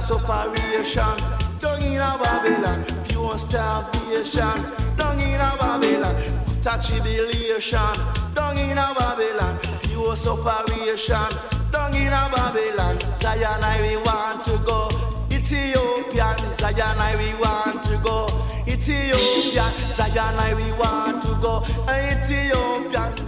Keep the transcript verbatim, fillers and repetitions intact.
sufferation. Down in a Babylon, pure starvation. Down in a Babylon, utter tribulation. Down in a Babylon, pure sufferation. Down in a Babylon, Zion I we want to go. Ethiopian, Zion I we want to go. Ethiopian, Zion I we want to go. Ethiopian,